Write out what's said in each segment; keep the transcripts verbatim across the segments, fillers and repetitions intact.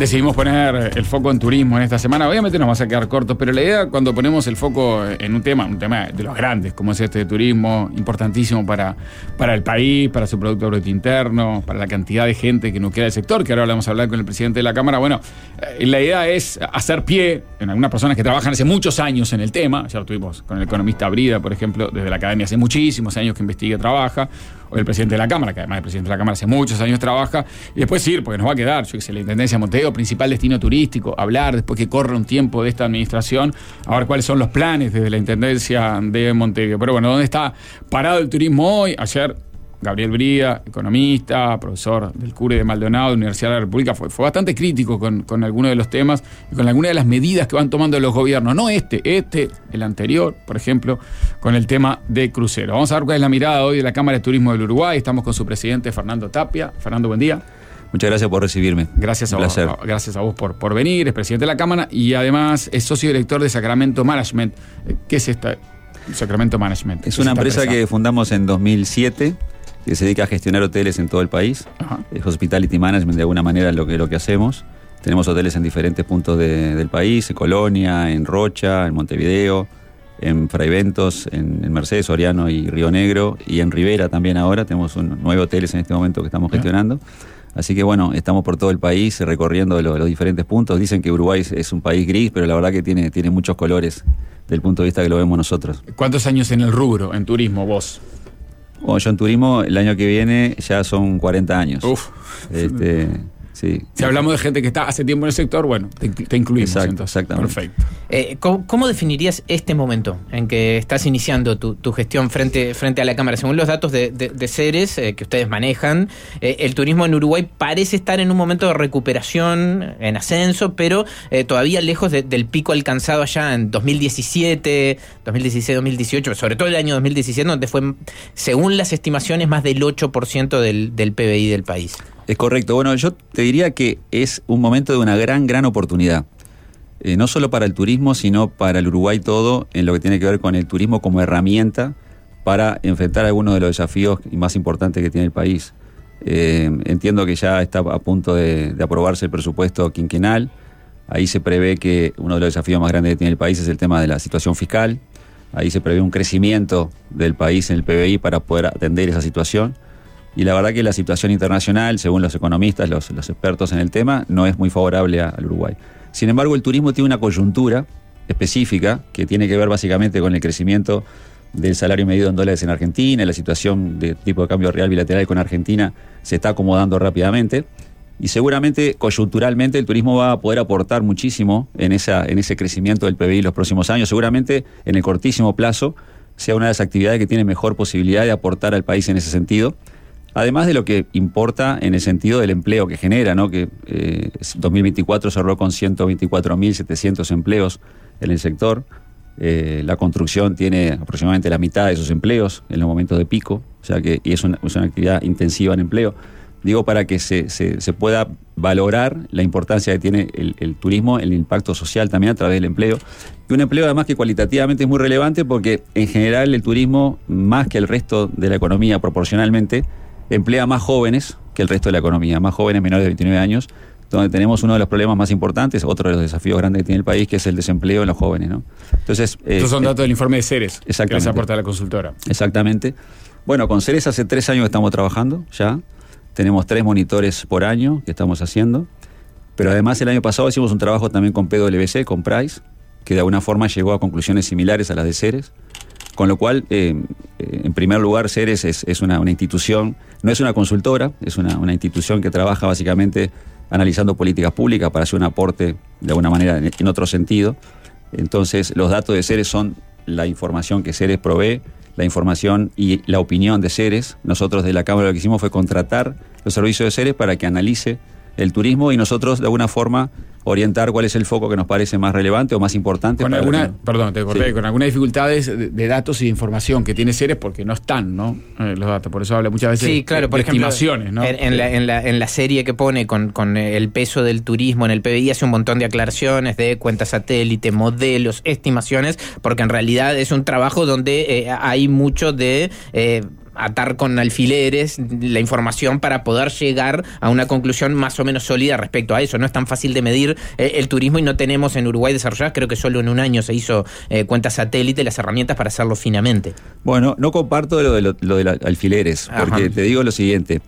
Decidimos poner el foco en turismo en esta semana. Obviamente nos vamos a quedar cortos, pero la idea cuando ponemos el foco en un tema, un tema de los grandes, como es este de turismo, importantísimo para, para el país, para su Producto Bruto Interno, para la cantidad de gente que nuclea el sector, que ahora vamos a hablar con el presidente de la Cámara. Bueno, eh, la idea es hacer pie en algunas personas que trabajan hace muchos años en el tema. Ya lo tuvimos con el economista Brida, por ejemplo, desde la academia hace muchísimos años que investiga y trabaja. O el presidente de la Cámara, que además el presidente de la Cámara hace muchos años trabaja, y después ir, porque nos va a quedar, yo que sé, la Intendencia de Montevideo, principal destino turístico, hablar después que corre un tiempo de esta administración, a ver cuáles son los planes desde la Intendencia de Montevideo. Pero bueno, ¿dónde está parado el turismo hoy? Ayer Gabriel Brida, economista, profesor del CURE de Maldonado, de la Universidad de la República, fue, fue bastante crítico con, con algunos de los temas y con algunas de las medidas que van tomando los gobiernos. No este, este, el anterior, por ejemplo, con el tema de crucero. Vamos a ver cuál es la mirada hoy de la Cámara de Turismo del Uruguay. Estamos con su presidente, Fernando Tapia. Fernando, buen día. Muchas gracias por recibirme. Gracias a vos, gracias a vos por, por venir. Es presidente de la Cámara y además es socio director de Sacramento Management. ¿Qué es esta Sacramento Management? Es una empresa, empresa que fundamos en dos mil siete, que se dedica a gestionar hoteles en todo el país. Ajá. Es Hospitality Management, de alguna manera, lo que, lo que hacemos. Tenemos hoteles en diferentes puntos de, del país, en Colonia, en Rocha, en Montevideo, en Fraiventos, en, en Mercedes, Soriano y Río Negro, y en Rivera también ahora. Tenemos un, nueve hoteles en este momento que estamos gestionando. Así que bueno, estamos por todo el país recorriendo los, los diferentes puntos. Dicen que Uruguay es, es un país gris, pero la verdad que tiene, tiene muchos colores del punto de vista que lo vemos nosotros. ¿Cuántos años en el rubro, en turismo, vos? Bueno, yo en turismo, el año que viene ya son cuarenta años. Uf. Este, sí. Si hablamos de gente que está hace tiempo en el sector, bueno, te, te incluimos. Exacto, entonces. exactamente. Perfecto. Eh, ¿cómo, ¿Cómo definirías este momento en que estás iniciando tu, tu gestión frente, frente a la Cámara? Según los datos de, de, de Ceres eh, que ustedes manejan, eh, el turismo en Uruguay parece estar en un momento de recuperación, en ascenso, pero eh, todavía lejos de, del pico alcanzado allá en dos mil diecisiete, dos mil dieciséis, dos mil dieciocho, sobre todo el año dos mil diecisiete, donde fue, según las estimaciones, más del ocho por ciento del, del P B I del país. Es correcto. Bueno, yo te diría que es un momento de una gran, gran oportunidad. Eh, no solo para el turismo, sino para el Uruguay todo, en lo que tiene que ver con el turismo como herramienta para enfrentar algunos de los desafíos más importantes que tiene el país. Eh, entiendo que ya está a punto de, de aprobarse el presupuesto quinquenal. Ahí se prevé que uno de los desafíos más grandes que tiene el país es el tema de la situación fiscal. Ahí se prevé un crecimiento del país en el P B I para poder atender esa situación. Y la verdad que la situación internacional, según los economistas, los, los expertos en el tema, no es muy favorable a, al Uruguay. Sin embargo, el turismo tiene una coyuntura específica que tiene que ver básicamente con el crecimiento del salario medido en dólares en Argentina. La situación de tipo de cambio real bilateral con Argentina se está acomodando rápidamente y seguramente coyunturalmente el turismo va a poder aportar muchísimo en, esa, en ese crecimiento del P B I los próximos años. Seguramente en el cortísimo plazo sea una de las actividades que tiene mejor posibilidad de aportar al país en ese sentido. Además de lo que importa en el sentido del empleo que genera, ¿no? Que eh, dos mil veinticuatro cerró con ciento veinticuatro mil setecientos empleos en el sector. Eh, la construcción tiene aproximadamente la mitad de esos empleos en los momentos de pico, o sea que y es una, es una actividad intensiva en empleo. Digo, para que se, se, se pueda valorar la importancia que tiene el, el turismo, el impacto social también a través del empleo. Y un empleo además que cualitativamente es muy relevante porque en general el turismo, más que el resto de la economía proporcionalmente, emplea más jóvenes que el resto de la economía, más jóvenes menores de veintinueve años, donde tenemos uno de los problemas más importantes, otro de los desafíos grandes que tiene el país, que es el desempleo en los jóvenes, ¿no? Entonces, eh, estos son datos eh, del informe de Ceres, exactamente, que les aporta la consultora. Exactamente. Bueno, con Ceres hace tres años que estamos trabajando ya, tenemos tres monitores por año que estamos haciendo, pero además el año pasado hicimos un trabajo también con P W C, con Price, que de alguna forma llegó a conclusiones similares a las de Ceres. Con lo cual, eh, en primer lugar, Ceres es, es una, una institución, no es una consultora, es una, una institución que trabaja básicamente analizando políticas públicas para hacer un aporte de alguna manera en, en otro sentido. Entonces, los datos de Ceres son la información que Ceres provee, la información y la opinión de Ceres. Nosotros de la Cámara lo que hicimos fue contratar los servicios de Ceres para que analice el turismo y nosotros de alguna forma orientar cuál es el foco que nos parece más relevante o más importante. Con para alguna, que... perdón, te corté, sí. con algunas dificultades de, de datos y de información que tiene Ceres porque no están, ¿no? Eh, los datos, por eso habla muchas veces sí, claro, de, por de ejemplo, estimaciones, ¿no? En, en, sí. la, en, la, en la serie que pone con, con el peso del turismo en el P B I hace un montón de aclaraciones de cuentas satélite, modelos, estimaciones, porque en realidad es un trabajo donde eh, hay mucho de... Eh, atar con alfileres la información para poder llegar a una conclusión más o menos sólida respecto a eso. No es tan fácil de medir eh, el turismo y no tenemos en Uruguay desarrolladas, creo que solo en un año se hizo eh, cuenta satélite, las herramientas para hacerlo finamente. Bueno, no comparto lo de, lo, lo de la, alfileres, porque Ajá. te digo lo siguiente.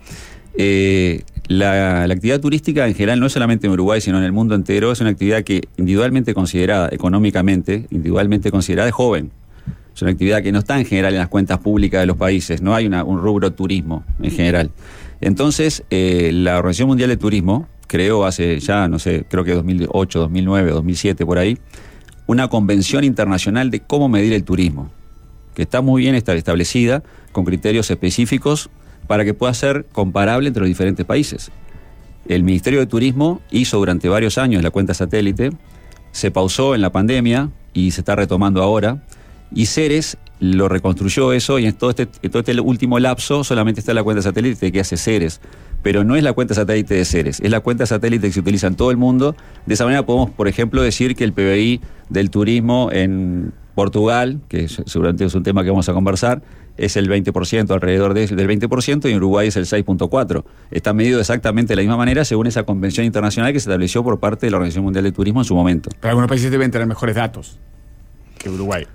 Eh, la, la actividad turística en general, no solamente en Uruguay, sino en el mundo entero, es una actividad que individualmente considerada, económicamente, individualmente considerada, es joven. Es una actividad que no está en general en las cuentas públicas de los países, no hay una, un rubro turismo en general. Entonces, eh, la Organización Mundial de Turismo creó hace ya, no sé, creo que dos mil ocho, dos mil nueve, dos mil siete, por ahí, una convención internacional de cómo medir el turismo, que está muy bien establecida, con criterios específicos, para que pueda ser comparable entre los diferentes países. El Ministerio de Turismo hizo durante varios años la cuenta satélite, se pausó en la pandemia y se está retomando ahora, y Ceres lo reconstruyó eso, y en todo este, en todo este último lapso solamente está la cuenta satélite que hace Ceres, pero no es la cuenta satélite de Ceres, es la cuenta satélite que se utiliza en todo el mundo. De esa manera podemos, por ejemplo, decir que el P B I del turismo en Portugal, que seguramente es un tema que vamos a conversar, es el veinte por ciento, alrededor de, del veinte por ciento, y en Uruguay es el seis punto cuatro por ciento. Está medido exactamente de la misma manera según esa convención internacional que se estableció por parte de la Organización Mundial de Turismo en su momento. Pero algunos países deben tener mejores datos que Uruguay.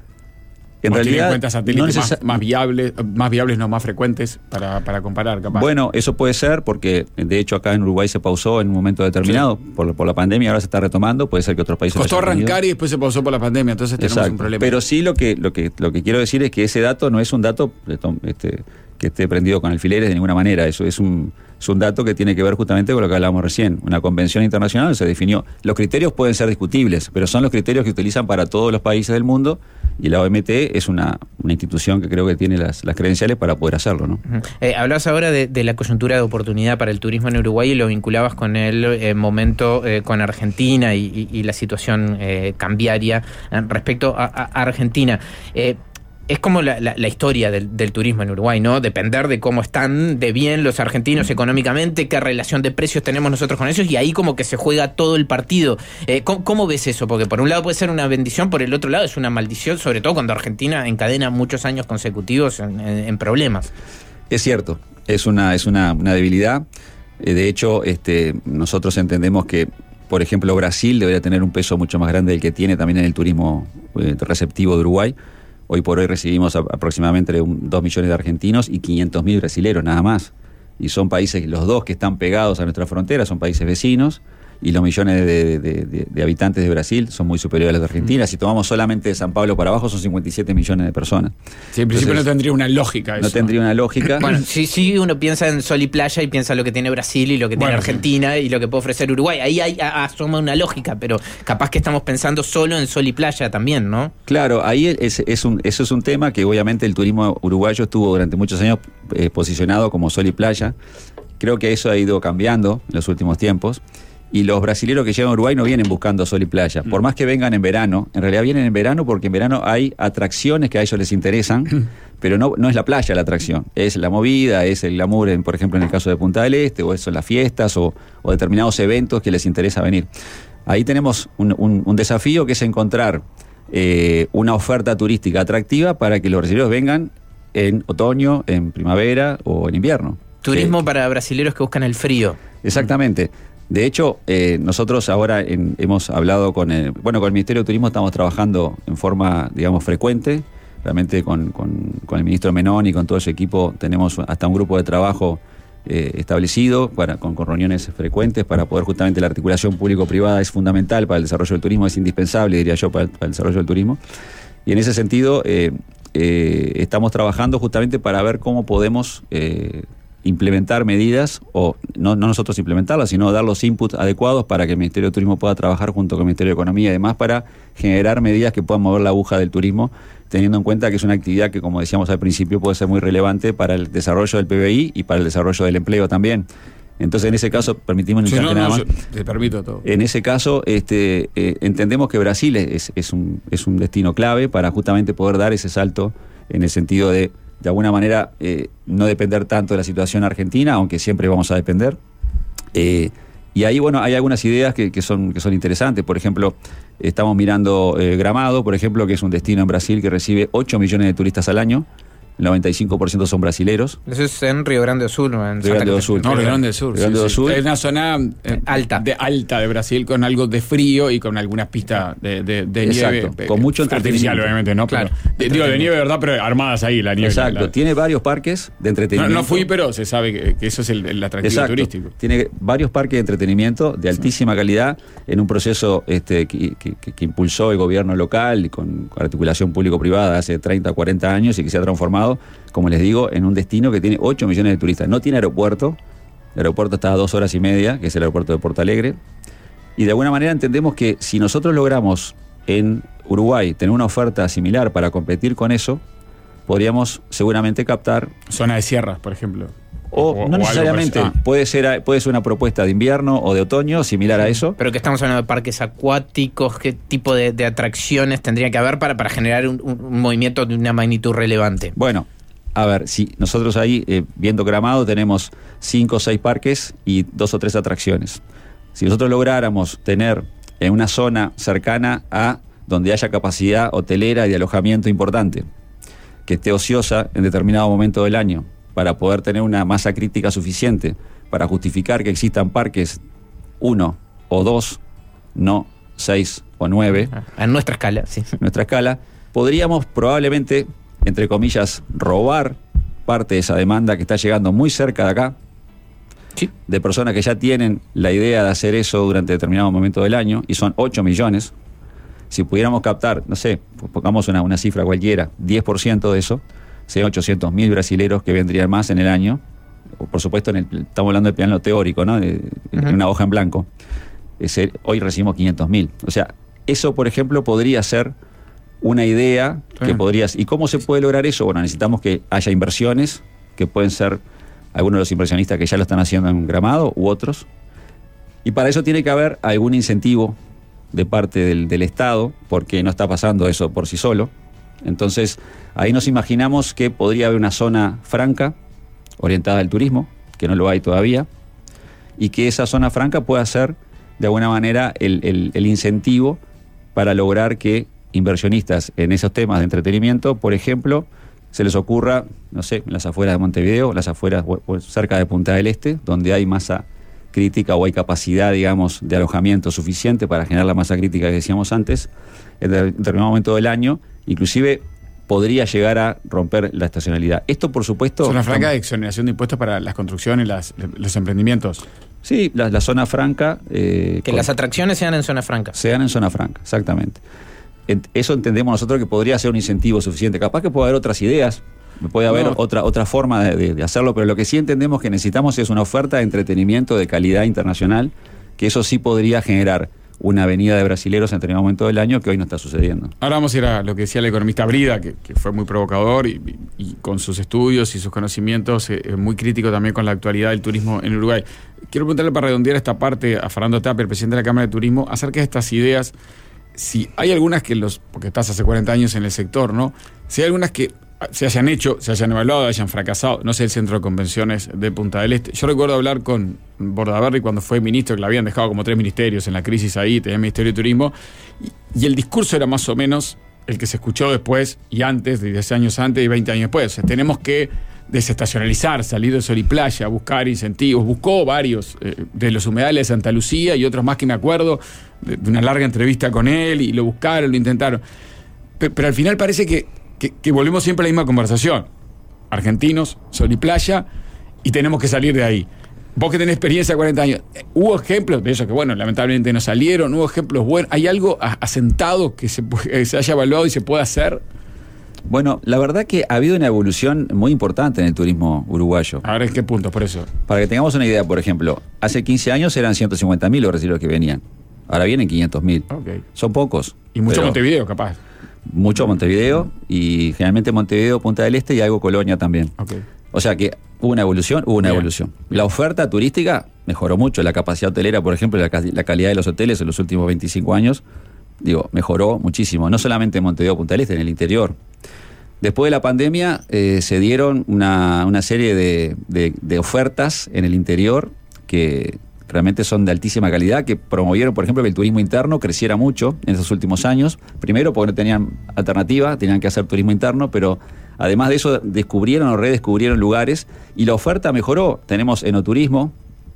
En realidad, cuentas satélites no más, más viables, más viables, no más frecuentes para, para comparar, capaz. Bueno, eso puede ser porque, de hecho, acá en Uruguay se pausó en un momento determinado sí. por, por la pandemia, ahora se está retomando, puede ser que otros países... Costó arrancar y después se pausó por la pandemia, entonces tenemos Exacto. un problema. Pero sí lo que, lo que, lo que quiero decir es que ese dato no es un dato este, que esté prendido con alfileres de ninguna manera, eso es un... Es un dato que tiene que ver justamente con lo que hablábamos recién. Una convención internacional se definió. Los criterios pueden ser discutibles, pero son los criterios que utilizan para todos los países del mundo, y la O M T es una, una institución que creo que tiene las, las credenciales para poder hacerlo, ¿no? Uh-huh. Eh, hablabas ahora de, de la coyuntura de oportunidad para el turismo en Uruguay y lo vinculabas con el eh, momento eh, con Argentina y, y, y la situación eh, cambiaria eh, respecto a, a Argentina. Eh, Es como la, la, la historia del, del turismo en Uruguay, ¿no? Depender de cómo están de bien los argentinos económicamente, qué relación de precios tenemos nosotros con ellos, y ahí como que se juega todo el partido. Eh, ¿cómo, ¿Cómo ves eso? Porque por un lado puede ser una bendición, por el otro lado es una maldición, sobre todo cuando Argentina encadena muchos años consecutivos en, en, en problemas. Es cierto, es una, es una, una debilidad. Eh, de hecho, este, nosotros entendemos que, por ejemplo, Brasil debería tener un peso mucho más grande del que tiene también en el turismo eh, receptivo de Uruguay. Hoy por hoy recibimos aproximadamente dos millones de argentinos y quinientos mil brasileros nada más. Y son países, los dos que están pegados a nuestra frontera, son países vecinos, y los millones de, de, de, de habitantes de Brasil son muy superiores a los de Argentina. Si tomamos solamente de San Pablo para abajo, son cincuenta y siete millones de personas. Sí, en principio Entonces, no tendría una lógica eso. No tendría una lógica. Bueno, sí, sí, uno piensa en sol y playa y piensa lo que tiene Brasil y lo que tiene bueno, Argentina sí. y lo que puede ofrecer Uruguay. Ahí hay, asoma una lógica, pero capaz que estamos pensando solo en sol y playa también, ¿no? Claro, ahí es, es un, eso es un tema que obviamente el turismo uruguayo estuvo durante muchos años eh, posicionado como sol y playa. Creo que eso ha ido cambiando en los últimos tiempos. Y los brasileños que llegan a Uruguay no vienen buscando sol y playa. Por más que vengan en verano, en realidad vienen en verano porque en verano hay atracciones que a ellos les interesan, pero no, no es la playa la atracción. Es la movida, es el glamour, en, por ejemplo, en el caso de Punta del Este, o son las fiestas, o, o determinados eventos que les interesa venir. Ahí tenemos un, un, un desafío que es encontrar eh, una oferta turística atractiva para que los brasileños vengan en otoño, en primavera o en invierno. Turismo eh, para brasileños que buscan el frío. Exactamente. De hecho, eh, nosotros ahora en, hemos hablado con el, bueno, con el Ministerio de Turismo, estamos trabajando en forma, digamos, frecuente. Realmente con, con, con el ministro Menón y con todo su equipo tenemos hasta un grupo de trabajo eh, establecido para, con, con reuniones frecuentes para poder justamente la articulación público-privada es fundamental para el desarrollo del turismo, es indispensable, diría yo, para el, para el desarrollo del turismo. Y en ese sentido eh, eh, estamos trabajando justamente para ver cómo podemos Eh, implementar medidas, o no, no nosotros implementarlas, sino dar los inputs adecuados para que el Ministerio de Turismo pueda trabajar junto con el Ministerio de Economía y demás para generar medidas que puedan mover la aguja del turismo, teniendo en cuenta que es una actividad que, como decíamos al principio, puede ser muy relevante para el desarrollo del P B I y para el desarrollo del empleo también. Entonces, en ese caso, permitimos sí, no, nada no, más. Te permito todo. En ese caso, este, eh, entendemos que Brasil es, es, un, es un destino clave para justamente poder dar ese salto en el sentido de de alguna manera eh, no depender tanto de la situación argentina, aunque siempre vamos a depender. Eh, y ahí, bueno, hay algunas ideas que, que, son, que son interesantes. Por ejemplo, estamos mirando eh, Gramado, por ejemplo, que es un destino en Brasil que recibe ocho millones de turistas al año. el noventa y cinco por ciento son brasileros. Eso es en Río Grande do Sul, ¿no? En Río Grande do Sul. No, Río Grande do Sur. Río Grande sí, do sí. Sur. Es una zona eh, alta. De, alta de Brasil con algo de frío y con algunas pistas de, de, de nieve. Exacto, con mucho artificial, entretenimiento. obviamente, ¿no? Claro. Pero, de, digo, de nieve, ¿verdad? Pero armadas ahí, la nieve. Exacto, La, la... tiene varios parques de No, entretenimiento. no fui, pero se sabe que, que eso es el, el atractivo Exacto. turístico. Tiene varios parques de entretenimiento de altísima calidad en un proceso este, que, que, que impulsó el gobierno local y con articulación público-privada hace treinta, cuarenta años y que se ha transformado, como les digo, en un destino que tiene ocho millones de turistas. No tiene aeropuerto, el aeropuerto está a dos horas y media, que es el aeropuerto de Porto Alegre, y de alguna manera entendemos que si nosotros logramos en Uruguay tener una oferta similar para competir con eso, podríamos seguramente captar... Zona de sierras, por ejemplo. O, O- no o necesariamente, algo parecido. Ah. puede ser puede ser una propuesta de invierno o de otoño similar a eso. Pero que estamos hablando de parques acuáticos, ¿qué tipo de, de atracciones tendría que haber para, para generar un, un- un movimiento de una magnitud relevante? Bueno, a ver, si nosotros ahí, eh, viendo Gramado, tenemos cinco o seis parques y dos o tres atracciones. Si nosotros lográramos tener en una zona cercana a donde haya capacidad hotelera y de alojamiento importante, que esté ociosa en determinado momento del año, para poder tener una masa crítica suficiente para justificar que existan parques uno o dos, no seis o nueve, A nuestra escala, sí. nuestra escala, podríamos probablemente, entre comillas, robar parte de esa demanda que está llegando muy cerca de acá, Sí. de personas que ya tienen la idea de hacer eso durante determinado momento del año, y son ocho millones. Si pudiéramos captar, no sé, pongamos una, una cifra cualquiera, diez por ciento de eso, serían ochocientos mil brasileros que vendrían más en el año. Por supuesto, en el, estamos hablando del plano teórico, ¿no? De, Uh-huh. en una hoja en blanco. Ese, hoy recibimos quinientos mil. O sea, eso, por ejemplo, podría ser una idea que Claro. podrías... ¿Y cómo se puede lograr eso? Bueno, necesitamos que haya inversiones, que pueden ser algunos de los inversionistas que ya lo están haciendo en Gramado u otros. Y para eso tiene que haber algún incentivo de parte del, del Estado, porque no está pasando eso por sí solo. Entonces, ahí nos imaginamos que podría haber una zona franca, orientada al turismo, que no lo hay todavía, y que esa zona franca pueda ser, de alguna manera, el, el, el incentivo para lograr que inversionistas en esos temas de entretenimiento, por ejemplo, se les ocurra, no sé, en las afueras de Montevideo, las afueras o, o cerca de Punta del Este, donde hay masa crítica o hay capacidad, digamos, de alojamiento suficiente para generar la masa crítica que decíamos antes, en determinado momento del año, inclusive podría llegar a romper la estacionalidad. Esto, por supuesto... Zona franca de exoneración de impuestos para las construcciones, las, los emprendimientos. Sí, la, la zona franca... Eh, Que con- las atracciones sean en zona franca. sean en zona franca, exactamente. Ent- Eso entendemos nosotros que podría ser un incentivo suficiente. Capaz que puede haber otras ideas, puede haber No. otra, otra forma de, de- de hacerlo, pero lo que sí entendemos que necesitamos es una oferta de entretenimiento de calidad internacional, que eso sí podría generar una avenida de brasileros en determinado momento del año que hoy no está sucediendo. Ahora vamos a ir a lo que decía el economista Brida, que, que fue muy provocador y, y- y con sus estudios y sus conocimientos, eh, eh, muy crítico también con la actualidad del turismo en Uruguay. Quiero preguntarle para redondear esta parte a Fernando Tapia, el presidente de la Cámara de Turismo, acerca de estas ideas. Si hay algunas que los, porque estás hace cuarenta años en el sector, ¿no? Si hay algunas que se hayan hecho, se hayan evaluado, hayan fracasado, no sé, el Centro de Convenciones de Punta del Este. Yo recuerdo hablar con Bordaberry cuando fue ministro, que le habían dejado como tres ministerios en la crisis ahí, tenía el Ministerio de Turismo, y, y el discurso era más o menos el que se escuchó después y antes, de diez años antes y veinte años después. O sea, tenemos que desestacionalizar, salir de sol y playa, buscar incentivos. Buscó varios, eh, de los humedales de Santa Lucía y otros más que me acuerdo, de, de una larga entrevista con él, y lo buscaron, lo intentaron. Pero, pero al final parece que, que, que volvemos siempre a la misma conversación. Argentinos, sol y playa, y tenemos que salir de ahí. Vos que tenés experiencia de cuarenta años, ¿hubo ejemplos de esos que, bueno, lamentablemente no salieron? ¿Hubo ejemplos buenos? ¿Hay algo a- asentado que se, pu- que se haya evaluado y se pueda hacer? Bueno, la verdad que ha habido una evolución muy importante en el turismo uruguayo. A ver, ¿en qué punto? Por eso. Para que tengamos una idea, por ejemplo, hace quince años eran ciento cincuenta mil los brasileños que venían. Ahora vienen quinientos mil. Ok. Son pocos. Y mucho pero Montevideo, capaz. Mucho Montevideo, y generalmente Montevideo, Punta del Este y algo Colonia también. Ok. O sea que hubo una evolución, hubo una Bien. evolución. La oferta turística mejoró mucho, la capacidad hotelera, por ejemplo, la, ca- la calidad de los hoteles en los últimos veinticinco años, digo, mejoró muchísimo, no solamente en Montevideo, Punta del Este, en el interior. Después de la pandemia eh, se dieron una, una serie de, de- de ofertas en el interior que realmente son de altísima calidad, que promovieron, por ejemplo, que el turismo interno creciera mucho en esos últimos años. Primero porque no tenían alternativa, tenían que hacer turismo interno, pero Además de eso, descubrieron o redescubrieron lugares y la oferta mejoró. Tenemos enoturismo,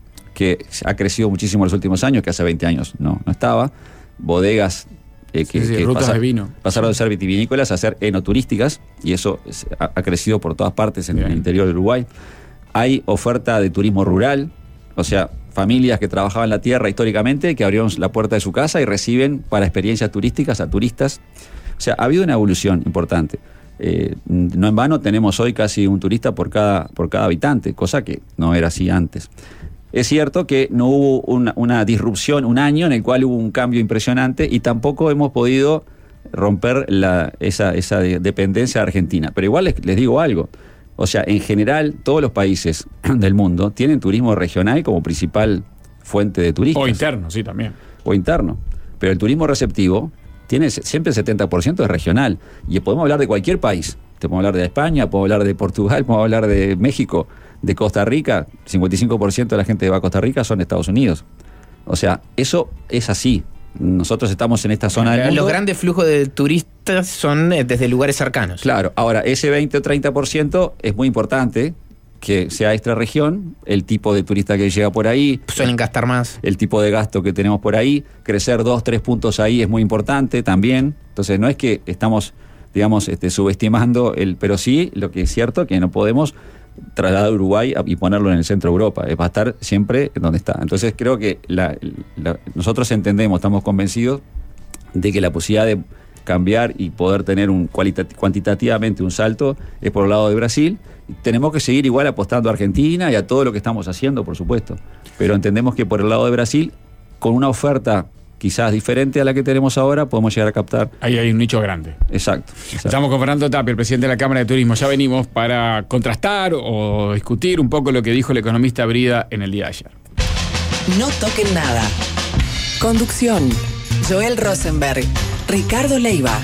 que ha crecido muchísimo en los últimos años, que hace veinte años no, no estaba. Bodegas eh, que, sí, sí, que rutas pasa, de vino. pasaron de ser vitivinícolas a ser enoturísticas, y eso ha, ha crecido por todas partes en Bien. el interior de Uruguay. Hay oferta de turismo rural, o sea, familias que trabajaban la tierra históricamente, que abrieron la puerta de su casa y reciben para experiencias turísticas a turistas. O sea, ha habido una evolución importante. Eh, no en vano tenemos hoy casi un turista por cada, por cada habitante, cosa que no era así antes. Es cierto que no hubo una, una disrupción, un año en el cual hubo un cambio impresionante y tampoco hemos podido romper la, esa, esa dependencia de Argentina. Pero igual les, les digo algo. O sea, en general, todos los países del mundo tienen turismo regional como principal fuente de turistas. O interno, sí, también. O interno. Pero el turismo receptivo tiene siempre el setenta por ciento es regional. Y podemos hablar de cualquier país. Te podemos hablar de España, podemos hablar de Portugal, podemos hablar de México, de Costa Rica. cincuenta y cinco por ciento de la gente que va a Costa Rica son de Estados Unidos. O sea, eso es así. Nosotros estamos en esta zona del mundo. Los grandes flujos de turistas son desde lugares cercanos. Claro. Ahora, ese veinte o treinta por ciento es muy importante que sea extra región, el tipo de turista que llega por ahí. Suelen gastar más. El tipo de gasto que tenemos por ahí. Crecer dos, tres puntos ahí es muy importante también. Entonces, no es que estamos, digamos, este, subestimando, el, pero sí, lo que es cierto que no podemos trasladar a Uruguay y ponerlo en el centro de Europa. Va a estar siempre donde está. Entonces creo que la, la, nosotros entendemos, estamos convencidos de que la posibilidad de cambiar y poder tener un cuantitativamente un salto es por el lado de Brasil. Tenemos que seguir igual apostando a Argentina y a todo lo que estamos haciendo, por supuesto. Pero entendemos que por el lado de Brasil, con una oferta quizás diferente a la que tenemos ahora, podemos llegar a captar. Ahí hay un nicho grande. Exacto. exacto. Estamos con Fernando Tapia, el presidente de la Cámara de Turismo. Ya venimos para contrastar o discutir un poco lo que dijo el economista Brida en el día de ayer. No toquen nada. Conducción: Joel Rosenberg, Ricardo Leiva.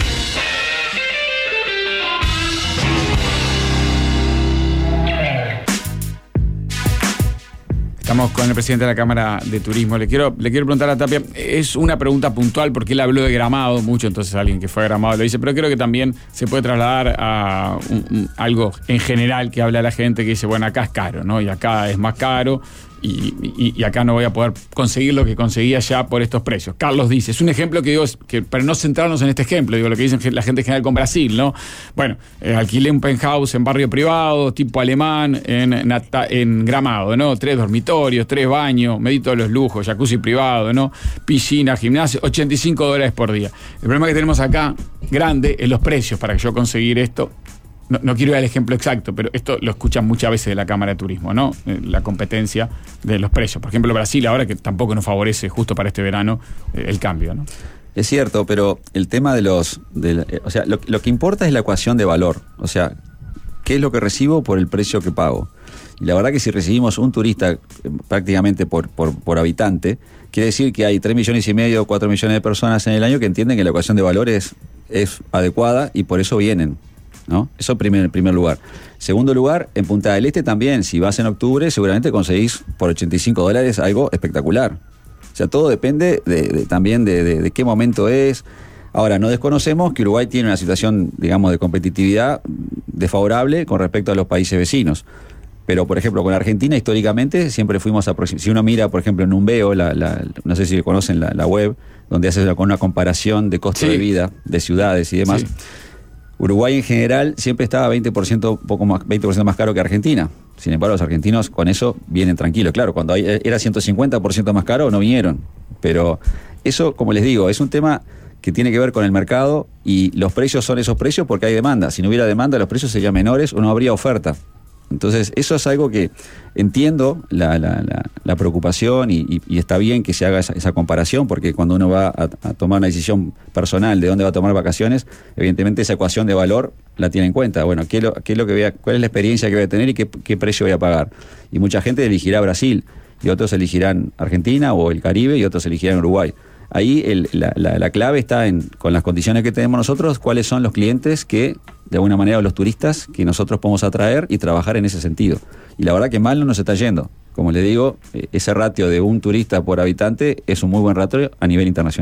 Estamos con el presidente de la Cámara de Turismo. Le quiero, le quiero preguntar a Tapia, es una pregunta puntual porque él habló de Gramado mucho, entonces alguien que fue a Gramado lo dice, pero creo que también se puede trasladar a un, un, algo en general que habla la gente que dice, bueno, acá es caro, ¿no? Y acá es más caro. Y, y, y acá no voy a poder conseguir lo que conseguía ya por estos precios. Carlos dice, es un ejemplo que digo, que para no centrarnos en este ejemplo, digo lo que dicen la gente en general con Brasil, ¿no? Bueno, eh, alquilé un penthouse en barrio privado, tipo alemán, en, Nata, en Gramado, ¿no? Tres dormitorios, tres baños, me di todos los lujos, jacuzzi privado, ¿no? Piscina, gimnasio, ochenta y cinco dólares por día. El problema que tenemos acá, grande, es los precios para que yo conseguir esto. No, no quiero ir al ejemplo exacto, pero esto lo escuchan muchas veces de la Cámara de Turismo, ¿no? La competencia de los precios. Por ejemplo, Brasil ahora, que tampoco nos favorece justo para este verano el cambio, ¿no? Es cierto, pero el tema de los... De, o sea, lo, lo que importa es la ecuación de valor. O sea, ¿qué es lo que recibo por el precio que pago? Y la verdad que si recibimos un turista prácticamente por, por, por habitante, quiere decir que hay tres millones y medio, cuatro millones de personas en el año que entienden que la ecuación de valor es, es adecuada y por eso vienen, ¿no? Eso primer, en primer lugar. Segundo lugar, en Punta del Este también, si vas en octubre, seguramente conseguís por ochenta y cinco dólares algo espectacular. O sea, todo depende de, de, también de, de, de qué momento es. Ahora, no desconocemos que Uruguay tiene una situación, digamos, de competitividad desfavorable con respecto a los países vecinos. Pero, por ejemplo, con Argentina, históricamente, siempre fuimos aproximados. Si uno mira, por ejemplo, en Numbeo, la, la, no sé si conocen la, la web, donde hace una comparación de costo sí. de vida de ciudades y demás. Sí. Uruguay en general siempre estaba veinte por ciento, poco más, veinte por ciento más caro que Argentina. Sin embargo, los argentinos con eso vienen tranquilos. Claro, cuando hay, era ciento cincuenta por ciento más caro, no vinieron. Pero eso, como les digo, es un tema que tiene que ver con el mercado y los precios son esos precios porque hay demanda. Si no hubiera demanda, los precios serían menores o no habría oferta. Entonces, eso es algo que entiendo la, la, la, la preocupación y, y, y está bien que se haga esa, esa comparación, porque cuando uno va a, a tomar una decisión personal de dónde va a tomar vacaciones, evidentemente esa ecuación de valor la tiene en cuenta. Bueno, ¿qué es lo, qué es lo que voy a, cuál es la experiencia que voy a tener y qué, qué precio voy a pagar? Y mucha gente elegirá Brasil, y otros elegirán Argentina o el Caribe, y otros elegirán Uruguay. Ahí el, la, la, la clave está en, con las condiciones que tenemos nosotros, cuáles son los clientes que, de alguna manera, o los turistas que nosotros podemos atraer y trabajar en ese sentido. Y la verdad que mal no nos está yendo. Como le digo, ese ratio de un turista por habitante es un muy buen ratio a nivel internacional.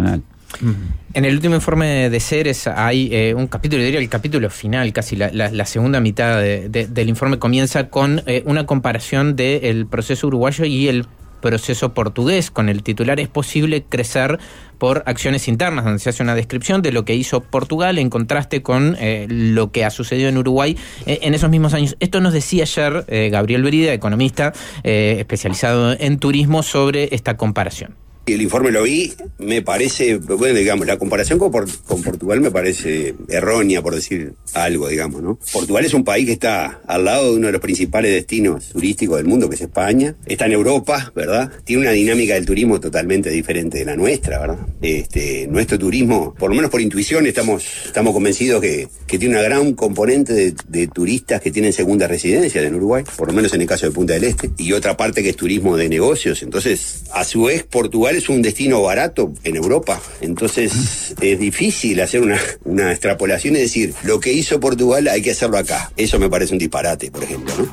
En el último informe de Ceres hay eh, un capítulo, diría el capítulo final, casi la, la, la segunda mitad de, de, del informe comienza con eh, una comparación del proceso uruguayo y el proceso portugués, con el titular: ¿es posible crecer por acciones internas?, donde se hace una descripción de lo que hizo Portugal en contraste con eh, lo que ha sucedido en Uruguay eh, en esos mismos años. Esto nos decía ayer eh, Gabriel Brida, economista eh, especializado en turismo, sobre esta comparación. El informe lo vi, me parece, bueno, digamos, la comparación con, con Portugal me parece errónea, por decir algo, digamos, ¿no? Portugal es un país que está al lado de uno de los principales destinos turísticos del mundo, que es España. Está en Europa, ¿verdad? Tiene una dinámica del turismo totalmente diferente de la nuestra, ¿verdad? Este, nuestro turismo, por lo menos por intuición, estamos, estamos convencidos que, que tiene una gran componente de, de turistas que tienen segunda residencia en Uruguay, por lo menos en el caso de Punta del Este, y otra parte que es turismo de negocios. Entonces, a su vez, Portugal es un destino barato en Europa, entonces es difícil hacer una, una extrapolación y decir, lo que hizo Portugal hay que hacerlo acá. Eso me parece un disparate, por ejemplo, ¿no?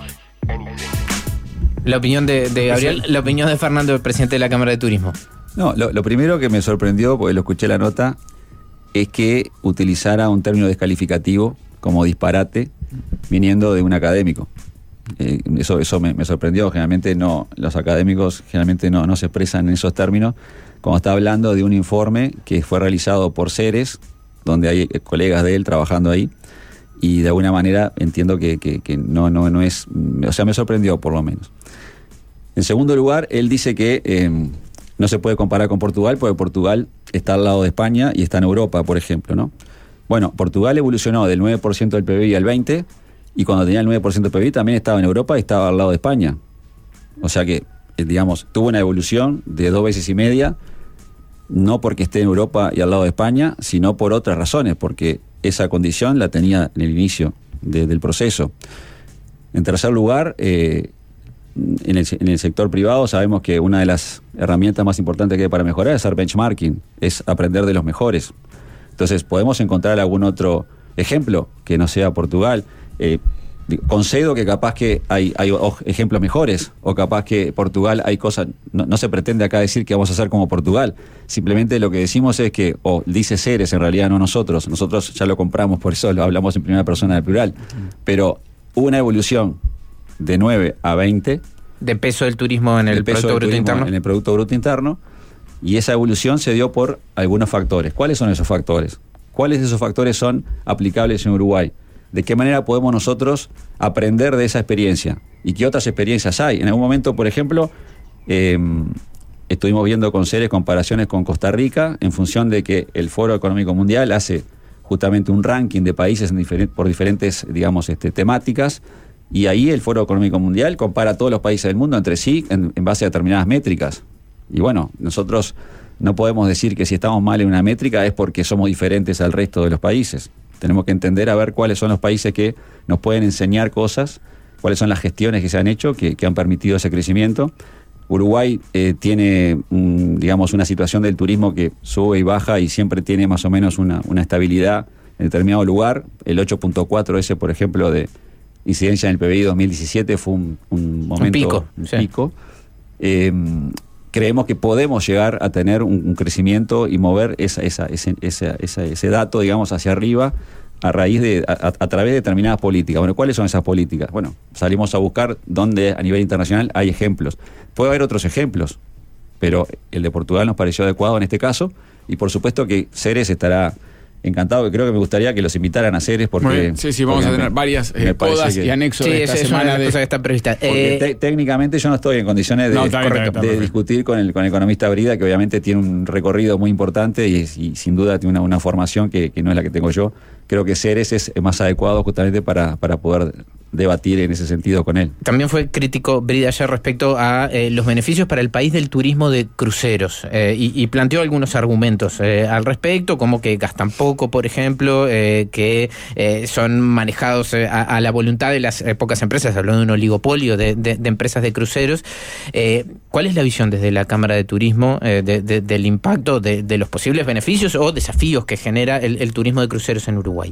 La opinión de, de Gabriel, la opinión de Fernando, el presidente de la Cámara de Turismo. No, lo, lo primero que me sorprendió, porque lo escuché la nota, es que utilizara un término descalificativo como disparate viniendo de un académico. Eh, eso eso me, me sorprendió. Generalmente no, los académicos generalmente no, no se expresan en esos términos cuando está hablando de un informe que fue realizado por Ceres, donde hay colegas de él trabajando ahí, y de alguna manera entiendo que, que, que no, no, no es, o sea, me sorprendió por lo menos. En segundo lugar, él dice que eh, no se puede comparar con Portugal, porque Portugal está al lado de España y está en Europa, por ejemplo, ¿no? Bueno, Portugal evolucionó del nueve por ciento del P B I al veinte por ciento, y cuando tenía el nueve por ciento del P B I también estaba en Europa y estaba al lado de España. O sea que, digamos, tuvo una evolución de dos veces y media, no porque esté en Europa y al lado de España, sino por otras razones, porque esa condición la tenía en el inicio de, del proceso. En tercer lugar, eh, en, el, en el sector privado sabemos que una de las herramientas más importantes que hay para mejorar es hacer benchmarking, es aprender de los mejores. Entonces, podemos encontrar algún otro ejemplo que no sea Portugal. Eh, concedo que capaz que hay, hay ejemplos mejores, o capaz que Portugal hay cosas, no, no se pretende acá decir que vamos a hacer como Portugal, simplemente lo que decimos es que, o dice Ceres, en realidad no nosotros, nosotros ya lo compramos, por eso lo hablamos en primera persona del plural, pero hubo una evolución de nueve a veinte de peso del turismo en el Producto Bruto Interno. En el Producto Bruto Interno, y esa evolución se dio por algunos factores. ¿Cuáles son esos factores? ¿Cuáles de esos factores son aplicables en Uruguay? ¿De qué manera podemos nosotros aprender de esa experiencia? ¿Y qué otras experiencias hay? En algún momento, por ejemplo, eh, estuvimos viendo con Ceres comparaciones con Costa Rica, en función de que el Foro Económico Mundial hace justamente un ranking de países en diferent, por diferentes, digamos, este, temáticas, y ahí el Foro Económico Mundial compara a todos los países del mundo entre sí en, en base a determinadas métricas. Y bueno, nosotros no podemos decir que si estamos mal en una métrica es porque somos diferentes al resto de los países. Tenemos que entender a ver cuáles son los países que nos pueden enseñar cosas, cuáles son las gestiones que se han hecho, que, que han permitido ese crecimiento. Uruguay eh, tiene, un, digamos, una situación del turismo que sube y baja y siempre tiene más o menos una, una estabilidad en determinado lugar. El ocho punto cuatro ese, por ejemplo, de incidencia en el P B I dos mil diecisiete fue un, un momento... Un pico. Un sí. pico. Eh, creemos que podemos llegar a tener un, un crecimiento y mover esa, esa, ese, esa, esa, ese dato, digamos, hacia arriba a raíz de, a, a través de determinadas políticas. Bueno, ¿cuáles son esas políticas? Bueno, salimos a buscar dónde a nivel internacional hay ejemplos. Puede haber otros ejemplos, pero el de Portugal nos pareció adecuado en este caso, y por supuesto que Ceres estará encantado, que creo que me gustaría que los invitaran a Ceres porque... Muy bien. Sí, sí, vamos a tener varias eh, podas que... y anexos sí, de esta es semana. una de... cosa que está prevista. Porque eh... técnicamente yo no estoy en condiciones de, no, está bien, está bien, está de bien. discutir con el, con el economista Brida, que obviamente tiene un recorrido muy importante y, y sin duda tiene una, una formación que, que no es la que tengo yo. Creo que Ceres es más adecuado justamente para, para poder debatir en ese sentido con él. También fue crítico Brida ayer respecto a eh, los beneficios para el país del turismo de cruceros eh, y, y planteó algunos argumentos eh, al respecto, como que gastan poco, por ejemplo, eh, que eh, son manejados eh, a, a la voluntad de las eh, pocas empresas, hablando de un oligopolio de, de, de empresas de cruceros. Eh, ¿Cuál es la visión desde la Cámara de Turismo eh, de, de, del impacto de, de los posibles beneficios o desafíos que genera el, el turismo de cruceros en Uruguay?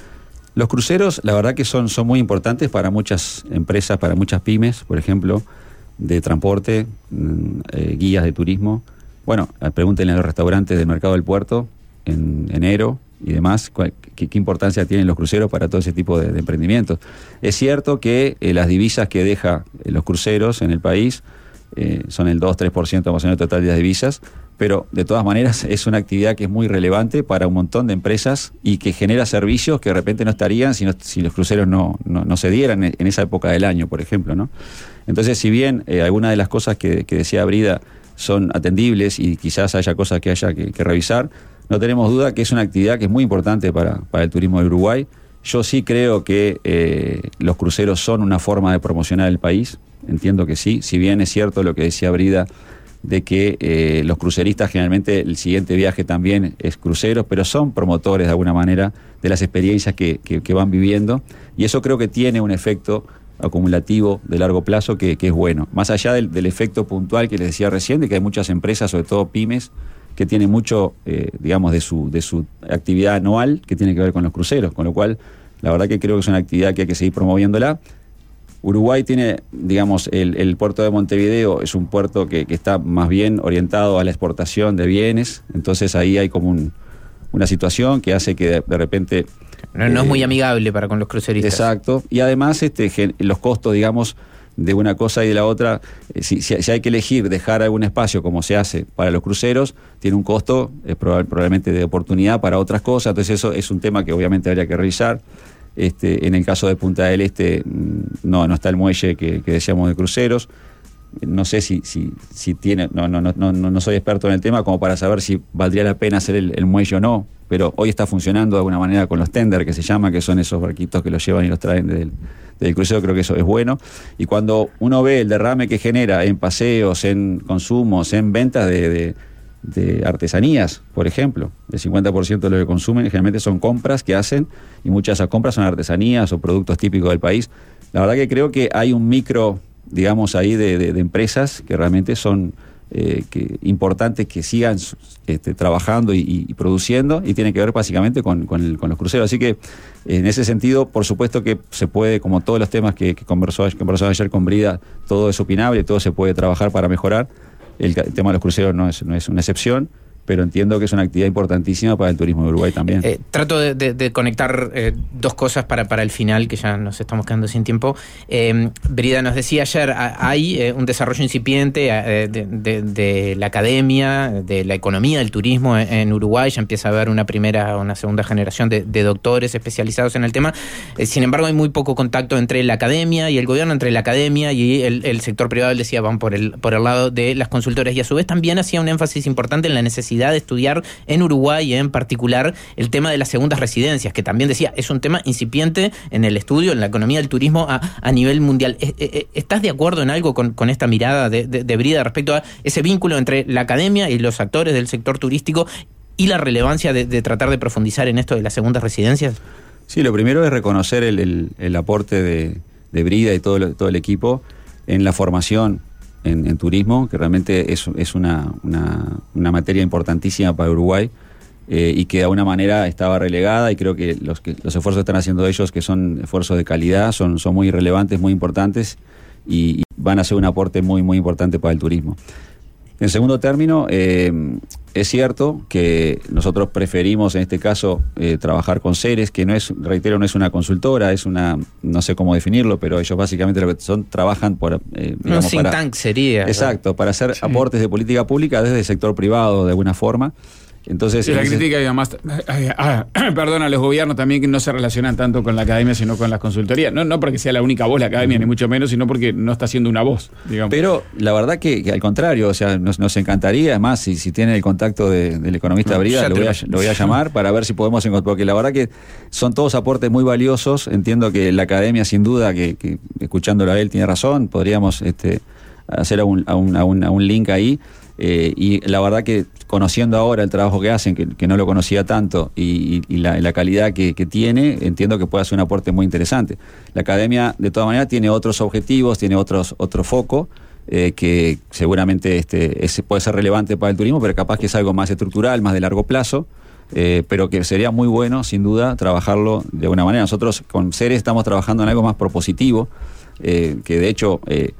Los cruceros, la verdad que son, son muy importantes para muchas empresas, para muchas pymes, por ejemplo, de transporte, eh, guías de turismo. Bueno, pregúntenle a los restaurantes del mercado del puerto, en enero y demás, qué, qué importancia tienen los cruceros para todo ese tipo de, de emprendimientos. Es cierto que eh, las divisas que deja eh, los cruceros en el país eh, son el dos a tres por ciento más o menos total de las divisas, pero de todas maneras es una actividad que es muy relevante para un montón de empresas y que genera servicios que de repente no estarían si, no, si los cruceros no, no, no se dieran en esa época del año, por ejemplo, ¿no? Entonces, si bien eh, algunas de las cosas que, que decía Brida son atendibles y quizás haya cosas que haya que, que revisar, no tenemos duda que es una actividad que es muy importante para, para el turismo del Uruguay. Yo sí creo que eh, los cruceros son una forma de promocionar el país, entiendo que sí, si bien es cierto lo que decía Brida, de que eh, los cruceristas generalmente el siguiente viaje también es cruceros, pero son promotores de alguna manera de las experiencias que, que, que van viviendo, y eso creo que tiene un efecto acumulativo de largo plazo que, que es bueno, más allá del, del efecto puntual que les decía recién, de que hay muchas empresas, sobre todo pymes, que tienen mucho, eh, digamos, de su, de su actividad anual que tiene que ver con los cruceros, con lo cual la verdad que creo que es una actividad que hay que seguir promoviéndola. Uruguay tiene, digamos, el, el puerto de Montevideo es un puerto que, que está más bien orientado a la exportación de bienes, entonces ahí hay como un, una situación que hace que de, de repente... No, no eh, es muy amigable para con los cruceristas. Exacto, y además este, los costos, digamos, de una cosa y de la otra, eh, si, si, si hay que elegir dejar algún espacio como se hace para los cruceros, tiene un costo eh, probable, probablemente de oportunidad para otras cosas, entonces eso es un tema que obviamente habría que revisar. Este, en el caso de Punta del Este no, no está el muelle que, que decíamos de cruceros. No sé si, si, si tiene, no, no, no, no, no soy experto en el tema como para saber si valdría la pena hacer el, el muelle o no, pero hoy está funcionando de alguna manera con los tender, que se llama, que son esos barquitos que los llevan y los traen del, del crucero. Creo que eso es bueno, y cuando uno ve el derrame que genera en paseos, en consumos, en ventas de, de de artesanías, por ejemplo, el cincuenta por ciento de lo que consumen generalmente son compras que hacen, y muchas de esas compras son artesanías o productos típicos del país. La verdad que creo que hay un micro, digamos, ahí de, de, de empresas que realmente son eh, que, importantes que sigan este, trabajando y, y produciendo, y tiene que ver básicamente con, con, el, con los cruceros. Así que en ese sentido, por supuesto que se puede, como todos los temas que, que conversó, que conversó ayer con Brida, todo es opinable, todo se puede trabajar para mejorar. El, el tema de los cruceros no es, no es una excepción, pero entiendo que es una actividad importantísima para el turismo de Uruguay también. Eh, trato de, de, de conectar eh, dos cosas para, para el final, que ya nos estamos quedando sin tiempo. Eh, Brida nos decía ayer, hay eh, un desarrollo incipiente eh, de, de, de la academia, de la economía del turismo en, en Uruguay, ya empieza a haber una primera o una segunda generación de, de doctores especializados en el tema. Eh, sin embargo, hay muy poco contacto entre la academia y el gobierno, entre la academia y el, el sector privado. Él decía, van por el, por el lado de las consultoras, y a su vez también hacía un énfasis importante en la necesidad de estudiar en Uruguay, en particular, el tema de las segundas residencias, que también decía, es un tema incipiente en el estudio, en la economía del turismo a, a nivel mundial. ¿Estás de acuerdo en algo con, con esta mirada de, de, de Brida respecto a ese vínculo entre la academia y los actores del sector turístico y la relevancia de, de tratar de profundizar en esto de las segundas residencias? Sí, lo primero es reconocer el, el, el aporte de, de Brida y todo, lo, todo el equipo en la formación En, en turismo, que realmente es, es una, una, una materia importantísima para Uruguay, eh, y que de alguna manera estaba relegada, y creo que los, que los esfuerzos que están haciendo ellos, que son esfuerzos de calidad, son, son muy relevantes, muy importantes, y, y van a ser un aporte muy, muy importante para el turismo. En segundo término, eh, es cierto que nosotros preferimos en este caso eh, trabajar con Ceres, que no es, reitero, no es una consultora, es una, no sé cómo definirlo, pero ellos básicamente lo que son, trabajan por... Eh, digamos, un think para, tank sería. Exacto, ¿no? Para hacer sí. aportes de política pública desde el sector privado de alguna forma. Entonces, sí, la ese... crítica y además, ah, perdón, a los gobiernos también que no se relacionan tanto con la academia sino con las consultorías. No, no porque sea la única voz la academia, uh-huh. ni mucho menos, sino porque no está siendo una voz, digamos. Pero la verdad que, que al contrario, o sea, nos, nos encantaría, además, si, si tiene el contacto de, del economista no, Brida, lo voy, a, lo voy a llamar para ver si podemos encontrar, porque la verdad que son todos aportes muy valiosos. Entiendo que la academia, sin duda, que, que escuchándolo a él tiene razón, podríamos este, hacer a un, a un, a un, a un link ahí. Eh, y la verdad que conociendo ahora el trabajo que hacen, que, que no lo conocía tanto, y, y, y la, la calidad que, que tiene, entiendo que puede hacer un aporte muy interesante. La academia, de todas maneras, tiene otros objetivos, tiene otros otro foco, eh, que seguramente este, ese puede ser relevante para el turismo, pero capaz que es algo más estructural, más de largo plazo, eh, pero que sería muy bueno, sin duda, trabajarlo de alguna manera. Nosotros con Ceres estamos trabajando en algo más propositivo, eh, que de hecho... Eh,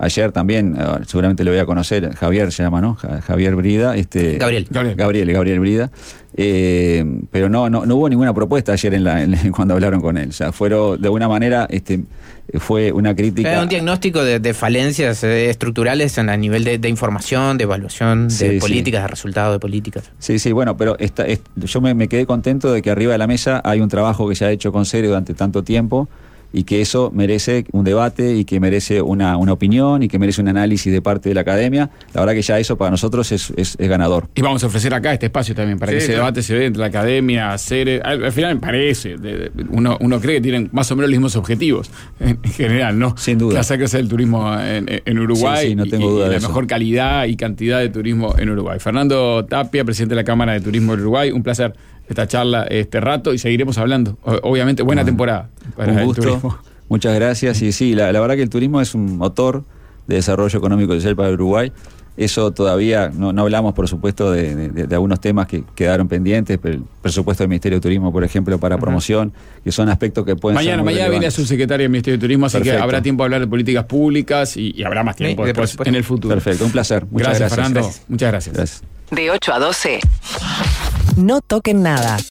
Ayer también, uh, seguramente lo voy a conocer, Javier se llama, ¿no? Javier Brida. Este, Gabriel. Gabriel. Gabriel, Gabriel Brida. Eh, pero no, no, no hubo ninguna propuesta ayer en la, en, cuando hablaron con él. O sea, fueron, de alguna manera, este, fue una crítica. Era un diagnóstico de, de falencias eh, estructurales en, a nivel de, de información, de evaluación, de Sí, políticas, sí. de resultados de políticas. Sí, sí, bueno, pero esta, es, yo me, me quedé contento de que arriba de la mesa hay un trabajo que se ha hecho con serio durante tanto tiempo y que eso merece un debate y que merece una, una opinión y que merece un análisis de parte de la academia. La verdad que ya eso para nosotros es, es, es ganador. Y vamos a ofrecer acá este espacio también para Sí, que ese claro. debate se dé entre la academia, hacer. Al, al final me parece, de, de, uno, uno cree que tienen más o menos los mismos objetivos en, en general, ¿no? Sin duda. Que hacer crecer el turismo en, en Uruguay Sí, sí, no tengo y, duda y de la eso. mejor calidad y cantidad de turismo en Uruguay. Fernando Tapia, presidente de la Cámara de Turismo de Uruguay, un placer esta charla este rato y seguiremos hablando. O, obviamente, buena Bueno, temporada para un el gusto. turismo. Muchas gracias. Y sí, la, la verdad que el turismo es un motor de desarrollo económico y social para Uruguay. Eso todavía, no, no hablamos por supuesto de, de, de algunos temas que quedaron pendientes, pero el presupuesto del Ministerio de Turismo, por ejemplo, para uh-huh. promoción, que son aspectos que pueden mañana, ser muy Mañana viene relevantes. a subsecretaria del Ministerio de Turismo, así Perfecto. que habrá tiempo de hablar de políticas públicas y, y habrá más tiempo Sí, de después presupuesto. en el futuro. Perfecto, un placer. Muchas Gracias, gracias. Fernando. Gracias. Muchas gracias. Gracias. De ocho a doce. No toquen nada.